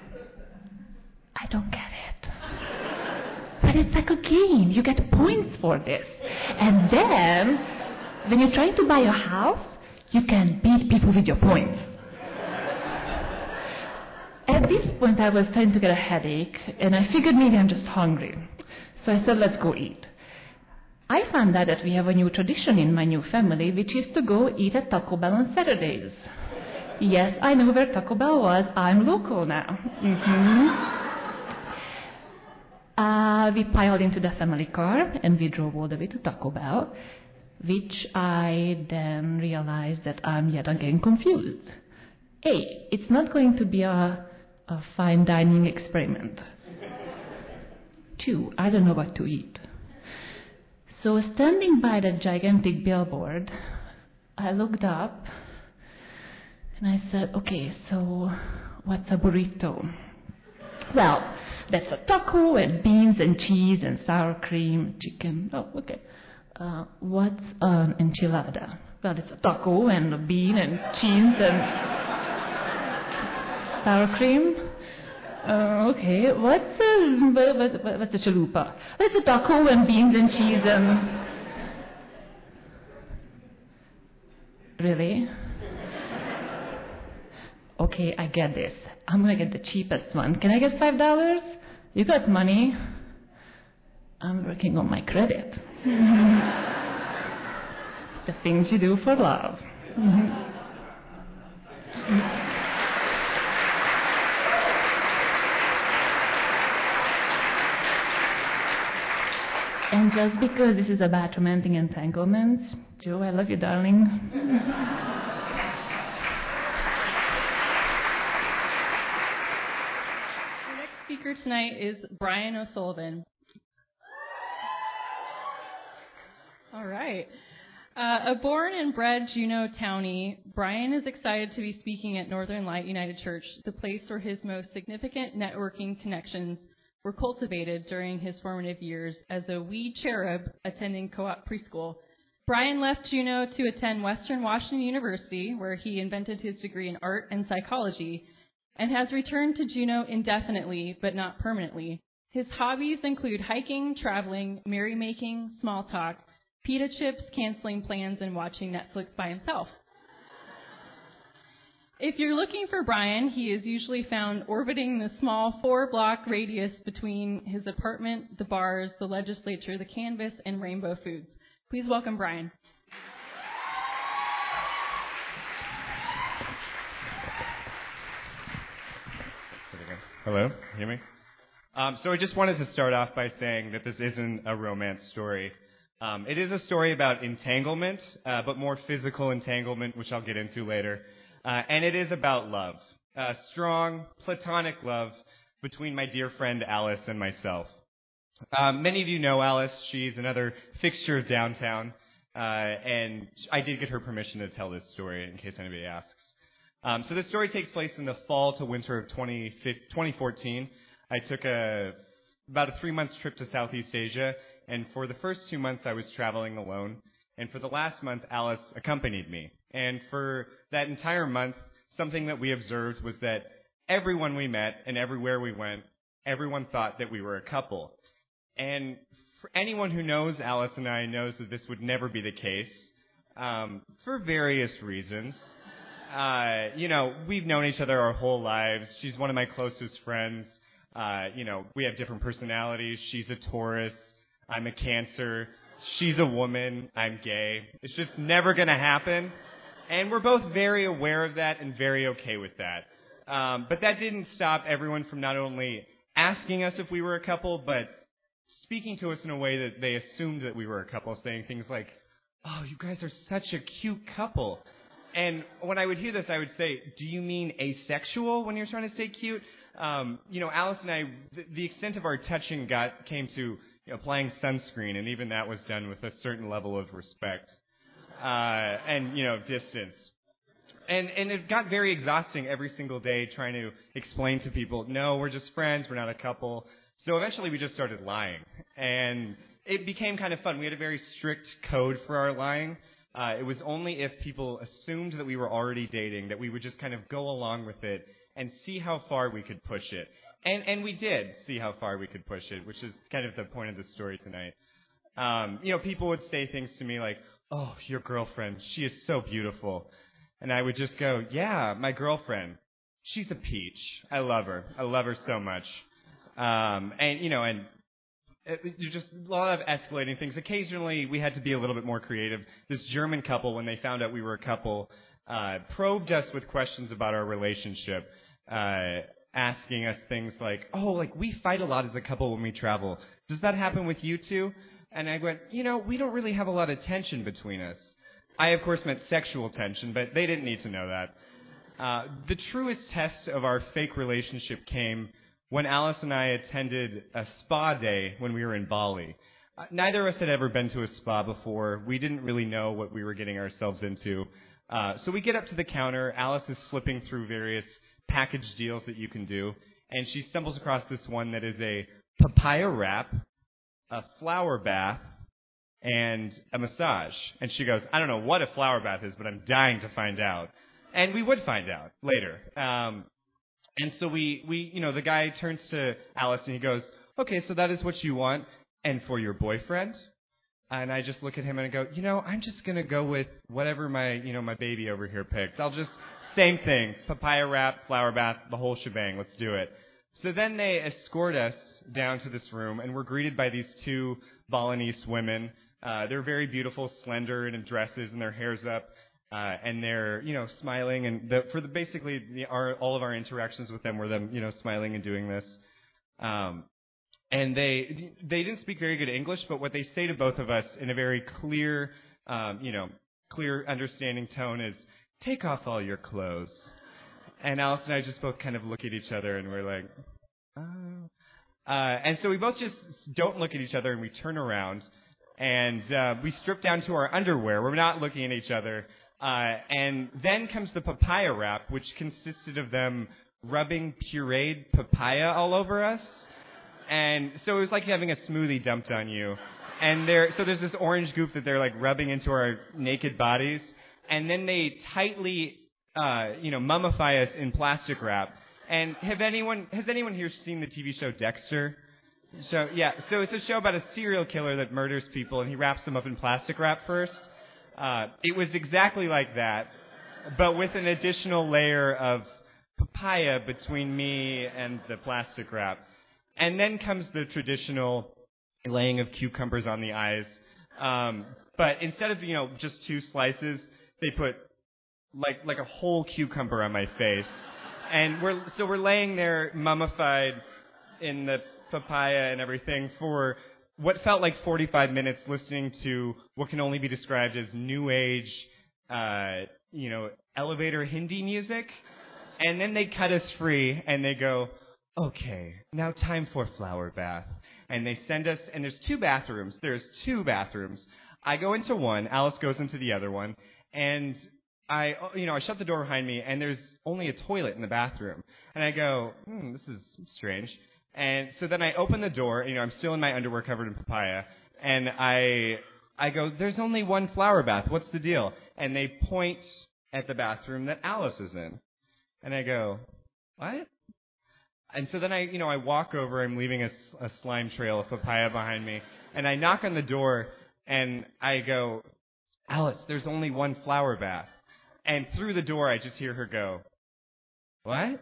H: I don't get it. But it's like a game. You get points for this. And then, when you're trying to buy a house, you can beat people with your points. At this point, I was starting to get a headache, and I figured maybe I'm just hungry. So I said, let's go eat. I found out that we have a new tradition in my new family, which is to go eat at Taco Bell on Saturdays. Yes, I know where Taco Bell was. I'm local now. Mm-hmm. Uh, we piled into the family car, and we drove all the way to Taco Bell, which I then realized that I'm yet again confused. A, it's not going to be a, a fine dining experiment. Two, I don't know what to eat. So standing by the gigantic billboard, I looked up and I said, okay, so what's a burrito? Well, that's a taco and beans and cheese and sour cream, chicken. Oh, okay. Uh, what's an enchilada? Well, it's a taco and a bean and cheese and sour cream. Uh, okay, what's a, what, what's a chalupa? It's a taco and beans and cheese and... Really? Okay, I get this. I'm going to get the cheapest one. Can I get five dollars? You got money. I'm working on my credit. The things you do for love. And just because this is about romantic entanglements, Joe, I love you, darling.
D: Our next speaker tonight is Brian O'Sullivan. All right. Uh, a born and bred Juneau townie, Brian is excited to be speaking at Northern Light United Church, the place where his most significant networking connections were cultivated during his formative years as a wee cherub attending co-op preschool. Brian left Juneau to attend Western Washington University, where he invented his degree in art and psychology, and has returned to Juneau indefinitely, but not permanently. His hobbies include hiking, traveling, merrymaking, small talk, pita chips, canceling plans, and watching Netflix by himself. If you're looking for Brian, he is usually found orbiting the small four-block radius between his apartment, the bars, the legislature, the canvas, and Rainbow Foods. Please welcome Brian.
I: Hello, hear me? Um, so I just wanted to start off by saying that this isn't a romance story. Um, it is a story about entanglement, uh, but more physical entanglement, which I'll get into later. Uh, and it is about love, uh, strong, platonic love between my dear friend Alice and myself. Um, many of you know Alice. She's another fixture of downtown, uh, and I did get her permission to tell this story in case anybody asks. Um, so this story takes place in the fall to winter of twenty fourteen. I took a about a three-month trip to Southeast Asia, and for the first two months I was traveling alone. And for the last month, Alice accompanied me. And for that entire month, something that we observed was that everyone we met and everywhere we went, everyone thought that we were a couple. And for anyone who knows Alice and I knows that this would never be the case, um, for various reasons. Uh, you know, we've known each other our whole lives. She's one of my closest friends. Uh, you know, we have different personalities. She's a Taurus. I'm a Cancer. She's a woman. I'm gay. It's just never going to happen. And we're both very aware of that and very okay with that. Um, but that didn't stop everyone from not only asking us if we were a couple, but speaking to us in a way that they assumed that we were a couple, saying things like, "Oh, you guys are such a cute couple." And when I would hear this, I would say, "Do you mean asexual when you're trying to say cute?" Um, you know, Alice and I, the, the extent of our touching got came to you know, applying sunscreen, and even that was done with a certain level of respect uh, and, you know, distance. And and it got very exhausting every single day trying to explain to people, no, we're just friends, we're not a couple. So eventually we just started lying. And it became kind of fun. We had a very strict code for our lying. Uh, it was only if people assumed that we were already dating that we would just kind of go along with it and see how far we could push it. And and we did see how far we could push it, which is kind of the point of the story tonight. Um, you know, people would say things to me like, "Oh, your girlfriend, she is so beautiful." And I would just go, "Yeah, my girlfriend, she's a peach. I love her. I love her so much." Um, and, you know, and there's just a lot of escalating things. Occasionally, we had to be a little bit more creative. This German couple, when they found out we were a couple, uh, probed us with questions about our relationship, uh, asking us things like, "Oh, like, we fight a lot as a couple when we travel. Does that happen with you two?" And I went, "You know, we don't really have a lot of tension between us." I, of course, meant sexual tension, but they didn't need to know that. Uh, the truest test of our fake relationship came when Alice and I attended a spa day when we were in Bali. Uh, neither of us had ever been to a spa before. We didn't really know what we were getting ourselves into. Uh, so we get up to the counter. Alice is flipping through various package deals that you can do, and she stumbles across this one that is a papaya wrap, a flower bath, and a massage. And she goes, "I don't know what a flower bath is, but I'm dying to find out." And we would find out later. Um, and so we, we, you know, the guy turns to Alice and he goes, "Okay, so that is what you want. And for your boyfriend?" And I just look at him and I go, "You know, I'm just going to go with whatever my, you know, my baby over here picks. I'll just, same thing, papaya wrap, flower bath, the whole shebang. Let's do it." So then they escort us down to this room, and we're greeted by these two Balinese women. Uh, they're very beautiful, slender, and in dresses, and their hair's up, uh, and they're, you know, smiling. And the, for the basically the, our, all of our interactions with them were them, you know, smiling and doing this. Um, and they they didn't speak very good English, but what they say to both of us in a very clear, um, you know, clear, understanding tone is, "Take off all your clothes." And Alice and I just both kind of look at each other, and we're like, "Oh." Uh, and so we both just don't look at each other, and we turn around. And uh, we strip down to our underwear. We're not looking at each other. Uh, and then comes the papaya wrap, which consisted of them rubbing pureed papaya all over us. And so it was like having a smoothie dumped on you. And there, so there's this orange goop that they're like rubbing into our naked bodies. And then they tightly, uh, you know, mummify us in plastic wrap. And have anyone, has anyone here seen the T V show Dexter? So, yeah, so it's a show about a serial killer that murders people, and he wraps them up in plastic wrap first. Uh, it was exactly like that, but with an additional layer of papaya between me and the plastic wrap. And then comes the traditional laying of cucumbers on the eyes. Um, but instead of, you know, just two slices, they put like like a whole cucumber on my face. And we're so we're laying there mummified in the papaya and everything for what felt like forty-five minutes, listening to what can only be described as new age, uh, you know, elevator Hindi music. And then they cut us free and they go, "Okay, now time for flower bath." And they send us, and there's two bathrooms. There's two bathrooms. I go into one, Alice goes into the other one, and I, you know, I shut the door behind me, and there's only a toilet in the bathroom. And I go, hmm, this is strange. And so then I open the door, you know, I'm still in my underwear covered in papaya, and I I go, there's only one flower bath. What's the deal? And they point at the bathroom that Alice is in. And I go, what? And so then I, you know, I walk over. I'm leaving a, a slime trail of papaya behind me. And I knock on the door, and I go, Alice, there's only one flower bath. And through the door, I just hear her go, what?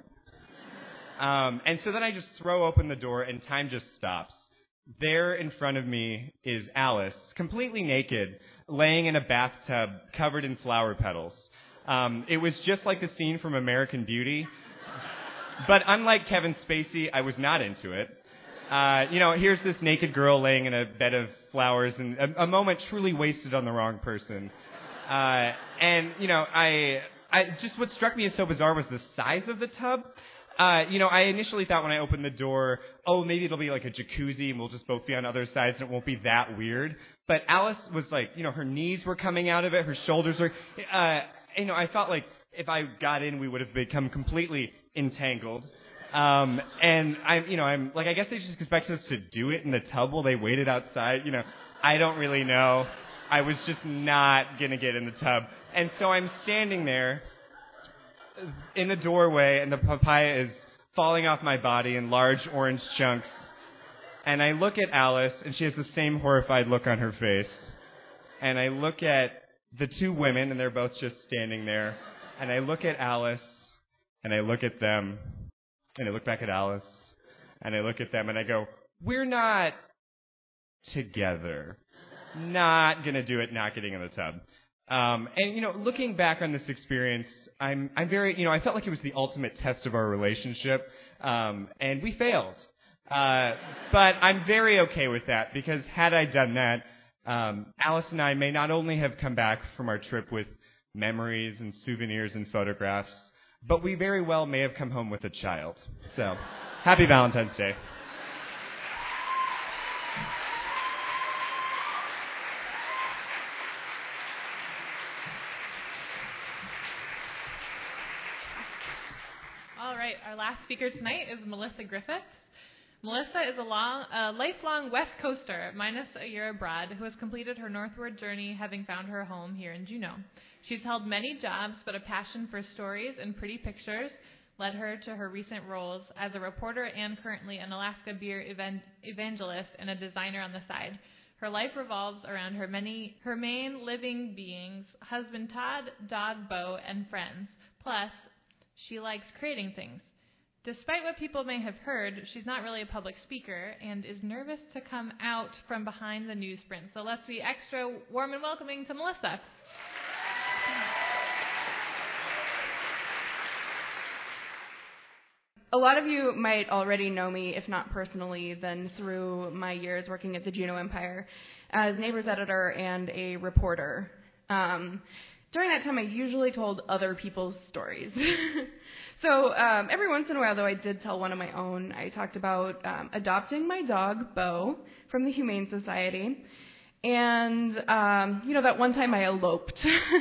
I: Um, and so then I just throw open the door, and time just stops. There in front of me is Alice, completely naked, laying in a bathtub covered in flower petals. Um, it was just like the scene from American Beauty. But unlike Kevin Spacey, I was not into it. Uh, you know, here's this naked girl laying in a bed of flowers, and a, a moment truly wasted on the wrong person. Uh, and, you know, I, I just what struck me as so bizarre was the size of the tub. Uh, you know, I initially thought when I opened the door, oh, maybe it'll be like a jacuzzi and we'll just both be on other sides and it won't be that weird. But Alice was like, you know, her knees were coming out of it, her shoulders were, uh, you know, I felt like if I got in, we would have become completely entangled. Um, and I'm, you know, I'm like, I guess they just expect us to do it in the tub while they waited outside. You know, I don't really know. I was just not going to get in the tub. And so I'm standing there in the doorway, and the papaya is falling off my body in large orange chunks. And I look at Alice, and she has the same horrified look on her face. And I look at the two women, and they're both just standing there. And I look at Alice, and I look at them, and I look back at Alice, and I look at them, and I go, we're not together. Not going to do it, not getting in the tub. Um, and, you know, looking back on this experience, I'm, I'm very, you know, I felt like it was the ultimate test of our relationship, um, and we failed. Uh, but I'm very okay with that, because had I done that, um, Alice and I may not only have come back from our trip with memories and souvenirs and photographs, but we very well may have come home with a child. So, happy Valentine's Day.
B: All right, our last speaker tonight is Melissa Griffiths. Melissa is a, long, a lifelong West Coaster, minus a year abroad, who has completed her northward journey, having found her home here in Juneau. She's held many jobs, but a passion for stories and pretty pictures led her to her recent roles as a reporter and currently an Alaska beer evan- evangelist and a designer on the side. Her life revolves around her many, her main living beings, husband Todd, dog Bo, and friends. Plus, she likes creating things. Despite what people may have heard, she's not really a public speaker and is nervous to come out from behind the newsprint. So let's be extra warm and welcoming to Melissa.
E: A lot of you might already know me, if not personally, then through my years working at the Juneau Empire as neighbors editor and a reporter. Um, during that time, I usually told other people's stories. So um, every once in a while, though, I did tell one of my own. I talked about um, adopting my dog, Bo, from the Humane Society. And, um, you know, that one time I eloped.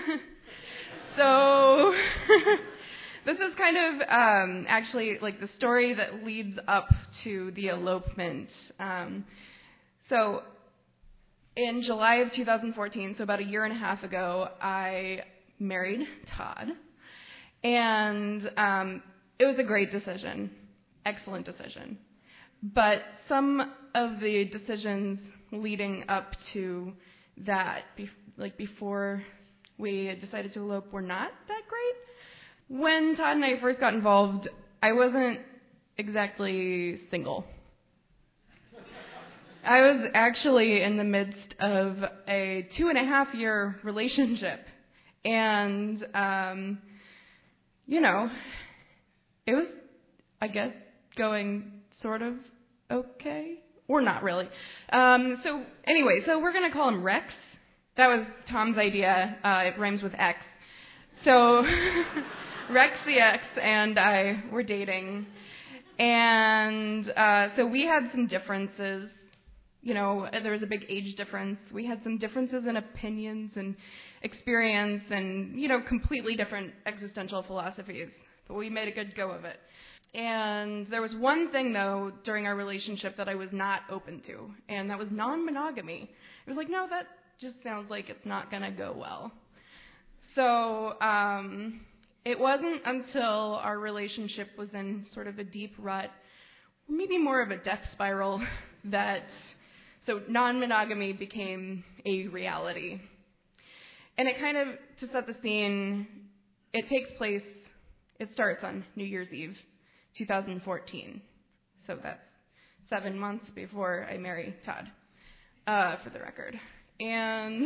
E: So this is kind of um, actually like the story that leads up to the elopement. Um, so in July of two thousand fourteen, so about a year and a half ago, I married Todd. And um, it was a great decision, excellent decision. But some of the decisions leading up to that, be- like before we decided to elope, were not that great. When Todd and I first got involved, I wasn't exactly single. I was actually in the midst of a two and a half year relationship. And, um, you know, it was, I guess, going sort of okay, or not really. Um, so anyway, so we're going to call him Rex. That was Tom's idea. Uh, it rhymes with X. So Rex the X and I were dating. And uh, so we had some differences. You know, there was a big age difference. We had some differences in opinions and experience and, you know, completely different existential philosophies. But we made a good go of it. And there was one thing, though, during our relationship that I was not open to, and that was non-monogamy. It was like, no, that just sounds like it's not going to go well. So um, it wasn't until our relationship was in sort of a deep rut, maybe more of a death spiral, that so non-monogamy became a reality. And it kind of, to set the scene, it takes place, it starts on New Year's Eve, two thousand fourteen. So that's seven months before I marry Todd, uh, for the record. And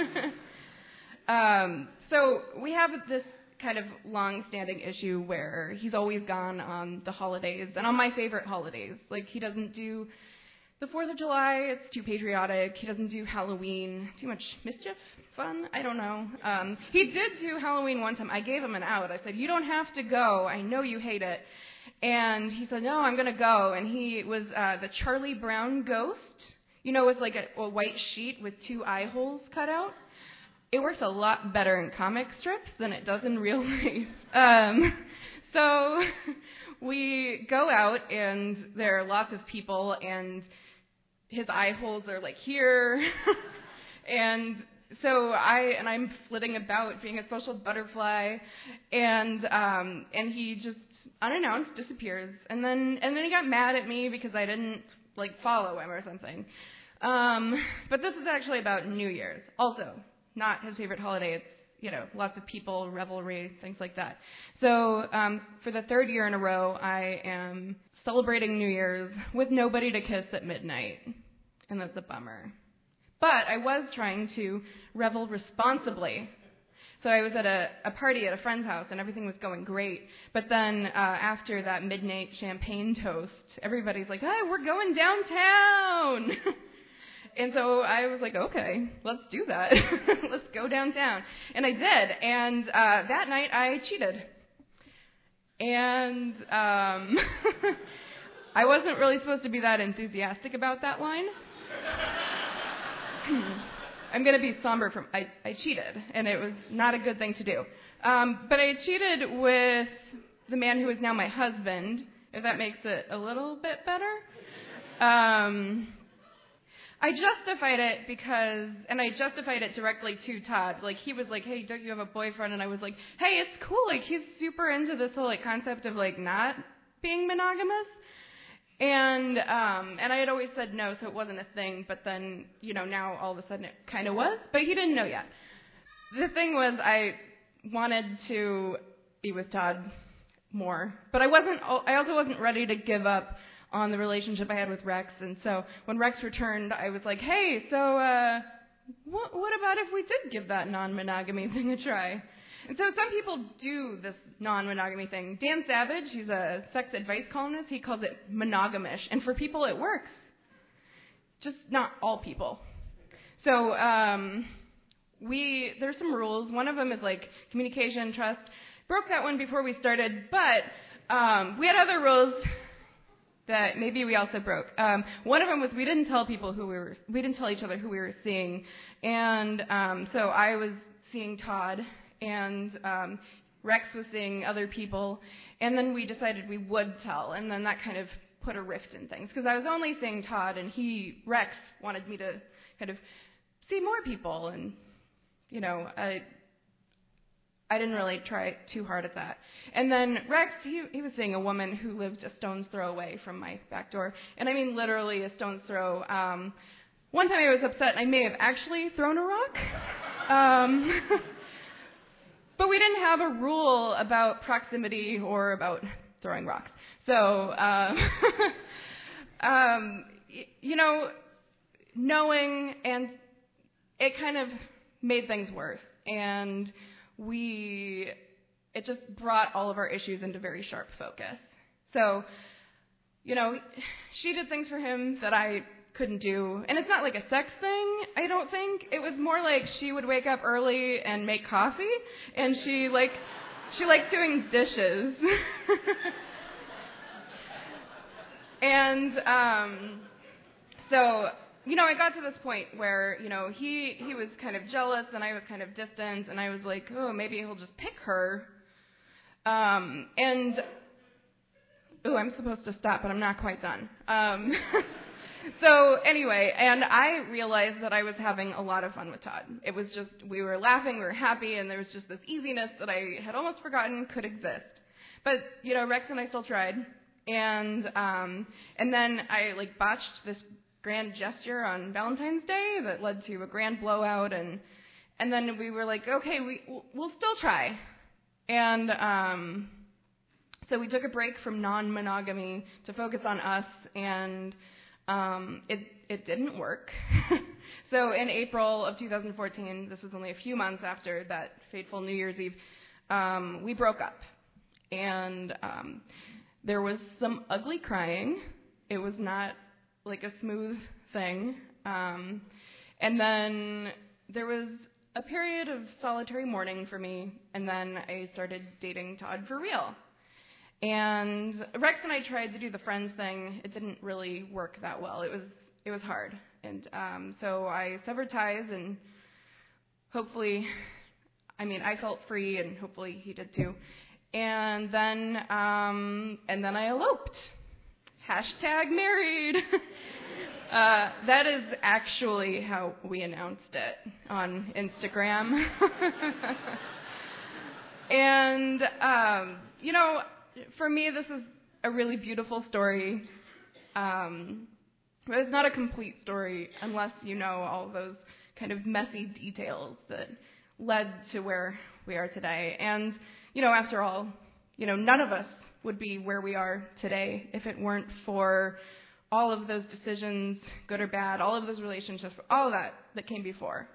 E: um, so we have this kind of long-standing issue where he's always gone on the holidays, and on my favorite holidays. Like, he doesn't do the fourth of July, it's too patriotic. He doesn't do Halloween, too much mischief, fun, I don't know. Um, he did do Halloween one time. I gave him an out. I said, you don't have to go. I know you hate it. And he said, no, I'm going to go. And he was uh, the Charlie Brown ghost, you know, with like a, a white sheet with two eye holes cut out. It works a lot better in comic strips than it does in real life. Um, so we go out, and there are lots of people, and his eye holes are like here. And so I, and I'm flitting about being a social butterfly, and um, and he just unannounced disappears. And then and then he got mad at me because I didn't like follow him or something. Um, but this is actually about New Year's. Also, not his favorite holiday. It's, you know, lots of people, revelry, things like that. So um, for the third year in a row, I am celebrating New Year's with nobody to kiss at midnight. And that's a bummer. But I was trying to revel responsibly. So I was at a, a party at a friend's house, and everything was going great. But then uh, after that midnight champagne toast, everybody's like, hey, we're going downtown. And so I was like, okay, let's do that. Let's go downtown. And I did. And uh, that night I cheated. And um, I wasn't really supposed to be that enthusiastic about that line. I'm going to be somber from, I, I cheated, and it was not a good thing to do. Um, but I cheated with the man who is now my husband, if that makes it a little bit better. Um, I justified it because, and I justified it directly to Todd. Like, he was like, hey, don't you have a boyfriend? And I was like, hey, it's cool. Like, he's super into this whole, like, concept of, like, not being monogamous. And um, and I had always said no, so it wasn't a thing. But then, you know, now all of a sudden it kind of was. But he didn't know yet. The thing was, I wanted to be with Todd more. But I wasn't. I also wasn't ready to give up on the relationship I had with Rex. And so when Rex returned, I was like, hey, so uh, what, what about if we did give that non-monogamy thing a try? And so some people do this non-monogamy thing. Dan Savage, he's a sex advice columnist, he calls it monogamish. And for people, it works. Just not all people. So um, we there's some rules. One of them is like communication, trust. Broke that one before we started, but um, we had other rules that maybe we also broke. Um, one of them was we didn't tell people who we were, we didn't tell each other who we were seeing. And um, so I was seeing Todd, and um, Rex was seeing other people, and then we decided we would tell, and then that kind of put a rift in things, because I was only seeing Todd, and he, Rex, wanted me to kind of see more people, and, you know, I I didn't really try too hard at that. And then Rex, he, he was seeing a woman who lived a stone's throw away from my back door, and I mean literally a stone's throw. Um, one time I was upset, and I may have actually thrown a rock. Um... But we didn't have a rule about proximity or about throwing rocks. So, um, um, you know, knowing, and it kind of made things worse. And we, it just brought all of our issues into very sharp focus. So, you know, she did things for him that I couldn't do. And it's not like a sex thing, I don't think. It was more like she would wake up early and make coffee, and she like she liked doing dishes. And um so, you know, I got to this point where, you know, he he was kind of jealous and I was kind of distant, and I was like, oh, maybe he'll just pick her. Um and oh, I'm supposed to stop, but I'm not quite done. Um
J: So anyway, and I realized that I was having a lot of fun with Todd. It was just, we were laughing, we were happy, and there was just this easiness that I had almost forgotten could exist. But, you know, Rex and I still tried. And um, and then I, like, botched this grand gesture on Valentine's Day that led to a grand blowout. And and then we were like, okay, we, we'll still try. And um, so we took a break from non-monogamy to focus on us, and um, it it didn't work. So in April of two thousand fourteen, this was only a few months after that fateful New Year's Eve, um, we broke up. And um, there was some ugly crying. It was not like a smooth thing. Um, and then there was a period of solitary mourning for me, and then I started dating Todd for real. And Rex and I tried to do the friends thing. It didn't really work that well. It was it was hard. And um, so I severed ties, and hopefully, I mean, I felt free, and hopefully he did too. And then, um, and then I eloped. Hashtag married. uh, that is actually how we announced it on Instagram. And, um, you know, for me, this is a really beautiful story. Um, but it's not a complete story unless you know all those kind of messy details that led to where we are today. And you know, after all, you know, none of us would be where we are today if it weren't for all of those decisions, good or bad, all of those relationships, all of that that came before.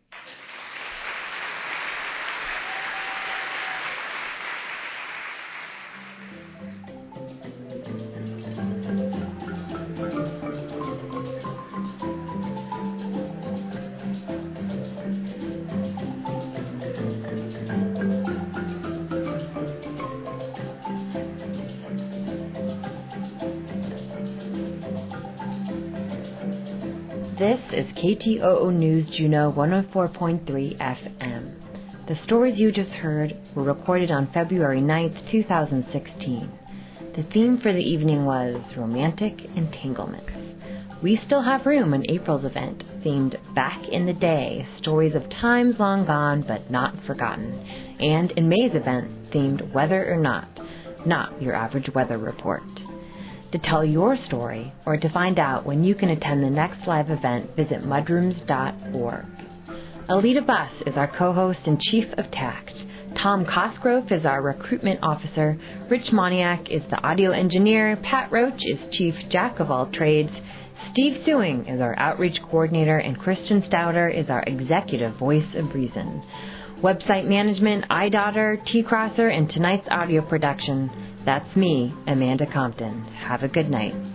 A: This is K T O O News Juneau one oh four point three F M. The stories you just heard were recorded on February ninth, two thousand sixteen. The theme for the evening was Romantic Entanglement. We still have room in April's event, themed Back in the Day, stories of times long gone but not forgotten, and in May's event, themed Whether or Not, not your average weather report. To tell your story or to find out when you can attend the next live event, visit mudrooms dot org. Alita Buss is our co-host and chief of tact. Tom Cosgrove is our recruitment officer. Rich Moniak is the audio engineer. Pat Roach is chief jack of all trades. Steve Sewing is our outreach coordinator, and Christian Stouter is our executive voice of reason. Website management, iDaughter, T-Crosser, and tonight's audio production. That's me, Amanda Compton. Have a good night.